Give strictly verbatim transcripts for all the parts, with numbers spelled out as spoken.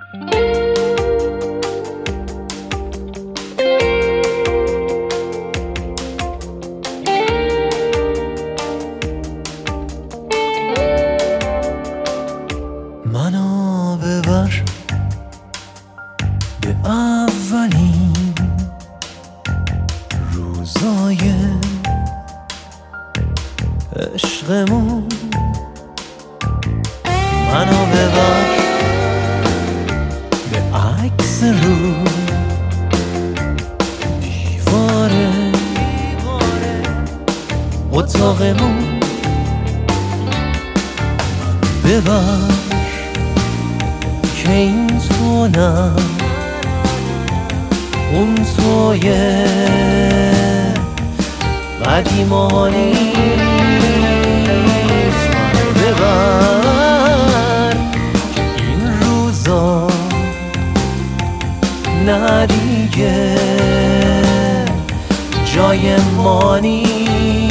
منو ببر به اولین روزای عشقمون، منو ببر به عکس رو دیوار اتاقمون، ببر که این تو نه اون توی قدیما نیست. منو ببر که این روزا نه دیگه جای ما نیست.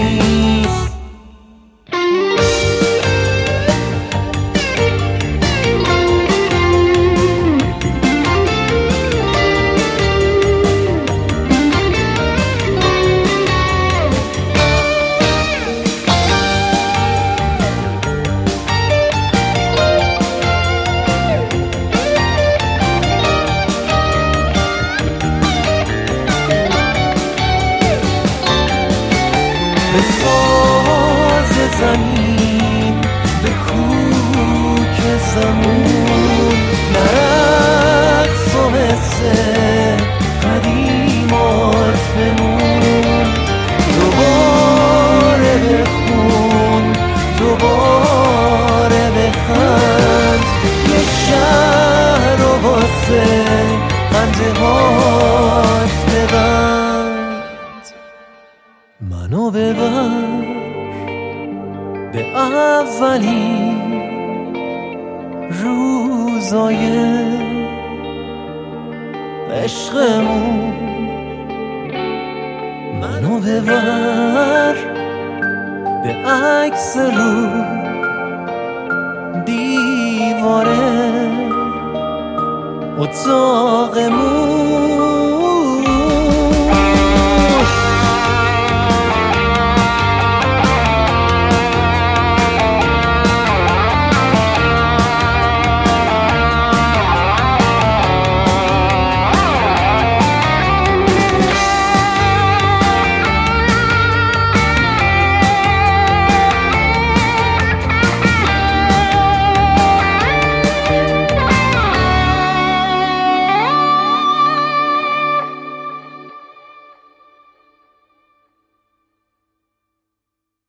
به ساز زمین، به کوک زمون، نرقص و مثل قدیمات بمون. دوباره بخون، دوباره بخند، یه شهر رو واسه خنده هات ببند. منو ببر به اولین روزای عشقمون، منو ببر به عکس رو دیواره اتاقمون.